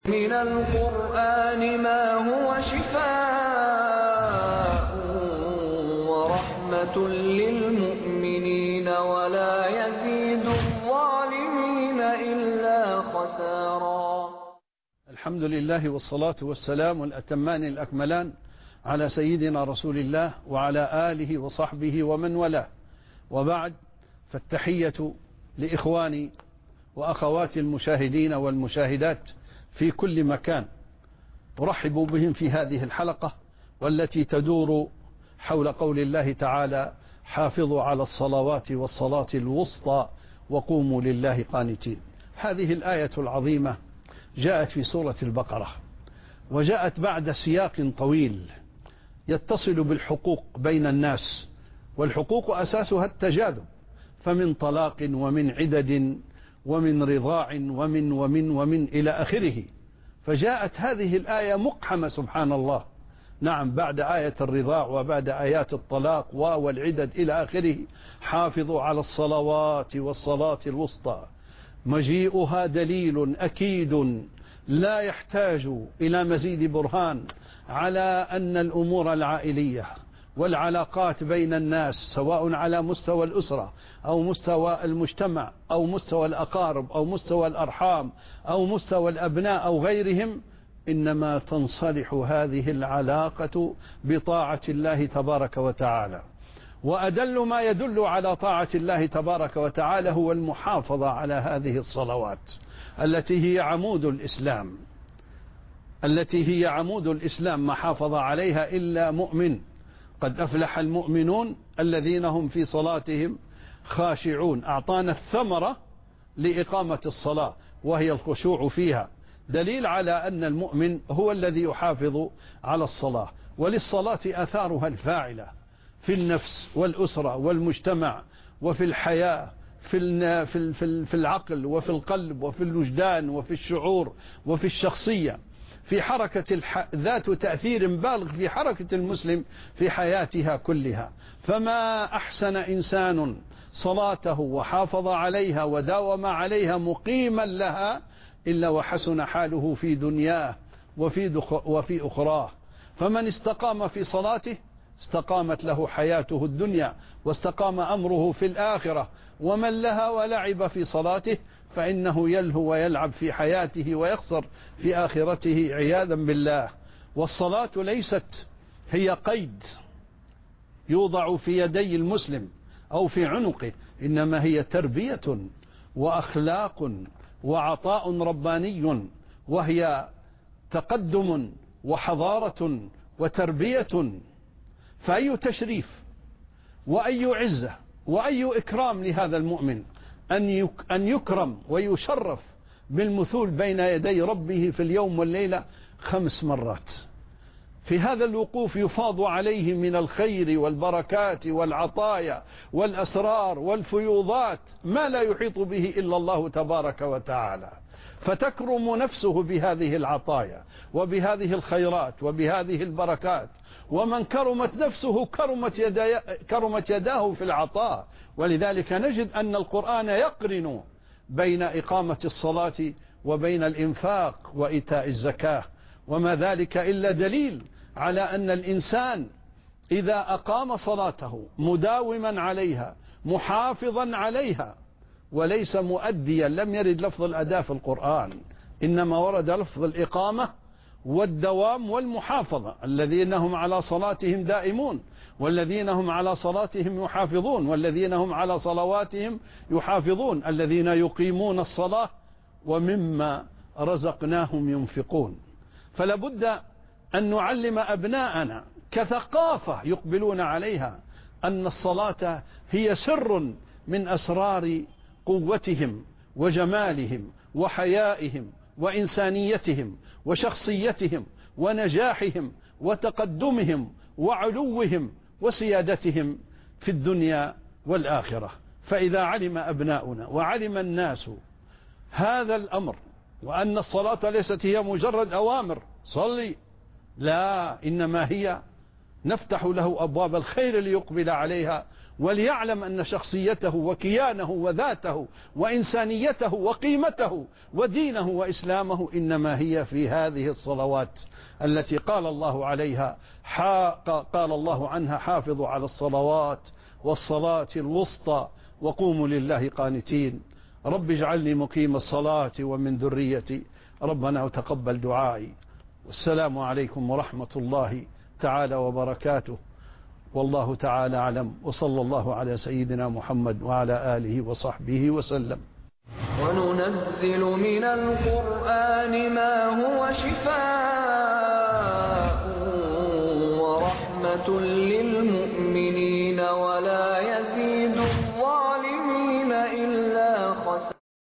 من القرآن ما هو شفاء ورحمة للمؤمنين ولا يزيد الظالمين إلا خسارا. الحمد لله والصلاة والسلام الأتمان الأكملان على سيدنا رسول الله وعلى آله وصحبه ومن والاه، وبعد، فالتحية لإخواني وأخواتي المشاهدين والمشاهدات في كل مكان. أرحب بهم في هذه الحلقة والتي تدور حول قول الله تعالى: حافظوا على الصلوات والصلاة الوسطى وقوموا لله قانتين. هذه الآية العظيمة جاءت في سورة البقرة، وجاءت بعد سياق طويل يتصل بالحقوق بين الناس، والحقوق أساسها التجاذب، فمن طلاق ومن عدد ومن رضاع ومن إلى آخره. فجاءت هذه الآية مقحمة سبحان الله، نعم، بعد آية الرضاع وبعد آيات الطلاق والعدد إلى آخره. حافظوا على الصلوات والصلاة الوسطى، مجيئها دليل أكيد لا يحتاج إلى مزيد برهان على أن الأمور العائلية والعلاقات بين الناس، سواء على مستوى الأسرة أو مستوى المجتمع أو مستوى الأقارب أو مستوى الأرحام أو مستوى الأبناء أو غيرهم، إنما تنصلح هذه العلاقة بطاعة الله تبارك وتعالى. وأدل ما يدل على طاعة الله تبارك وتعالى هو المحافظة على هذه الصلوات التي هي عمود الإسلام، ما حافظ عليها إلا مؤمن. قد أفلح المؤمنون الذين هم في صلاتهم خاشعون. أعطانا الثمرة لإقامة الصلاة وهي الخشوع فيها، دليل على أن المؤمن هو الذي يحافظ على الصلاة. وللصلاة أثارها الفاعلة في النفس والأسرة والمجتمع وفي الحياة، في العقل وفي القلب وفي الوجدان وفي الشعور وفي الشخصية، في حركة ذات تأثير بالغ في حركة المسلم في حياتها كلها. فما أحسن إنسان صلاته وحافظ عليها وداوم عليها مقيما لها إلا وحسن حاله في دنياه وفي أخراه. فمن استقام في صلاته استقامت له حياته الدنيا واستقام أمره في الآخرة، ومن لها ولعب في صلاته فإنه يلهو ويلعب في حياته ويخسر في آخرته عياذا بالله. والصلاة ليست هي قيد يوضع في يدي المسلم أو في عنقه، إنما هي تربية وأخلاق وعطاء رباني، وهي تقدم وحضارة وتربية. فأي تشريف وأي عزة وأي إكرام لهذا المؤمن أن يكرم ويشرف بالمثول بين يدي ربه في اليوم والليلة 5 مرات. في هذا الوقوف يفاض عليه من الخير والبركات والعطايا والأسرار والفيوضات ما لا يحيط به إلا الله تبارك وتعالى. فتكرم نفسه بهذه العطايا وبهذه الخيرات وبهذه البركات. ومن كرمت نفسه كرمت يداه في العطاء. ولذلك نجد أن القرآن يقرن بين إقامة الصلاة وبين الإنفاق وإيتاء الزكاة، وما ذلك إلا دليل على أن الإنسان إذا أقام صلاته مداوما عليها محافظا عليها وليس مؤديا، لم يرد لفظ الأداء في القرآن، إنما ورد لفظ الإقامة والدوام والمحافظة. الذين هم على صلاتهم دائمون، والذين هم على صلاتهم يحافظون، والذين هم على صلواتهم يحافظون، الذين يقيمون الصلاة ومما رزقناهم ينفقون. فلابد أن نعلم أبناءنا كثقافة يقبلون عليها أن الصلاة هي سر من أسرار قوتهم وجمالهم وحيائهم وإنسانيتهم وشخصيتهم ونجاحهم وتقدمهم وعلوهم وسيادتهم في الدنيا والآخرة. فإذا علم أبناؤنا وعلم الناس هذا الأمر، وأن الصلاة ليست هي مجرد أوامر صلي، لا، إنما هي نفتح له أبواب الخير ليقبل عليها، وليعلم أن شخصيته وكيانه وذاته وإنسانيته وقيمته ودينه وإسلامه إنما هي في هذه الصلوات التي قال الله عنها حافظوا على الصلوات والصلاة الوسطى وقوموا لله قانتين. رب اجعلني مقيم الصلاة ومن ذريتي، ربنا وتقبل دعائي. والسلام عليكم ورحمة الله تعالى وبركاته، والله تعالى أعلم، وصلى الله على سيدنا محمد وعلى آله وصحبه وسلم. وننزل من القرآن ما هو شفاء ورحمة للمؤمنين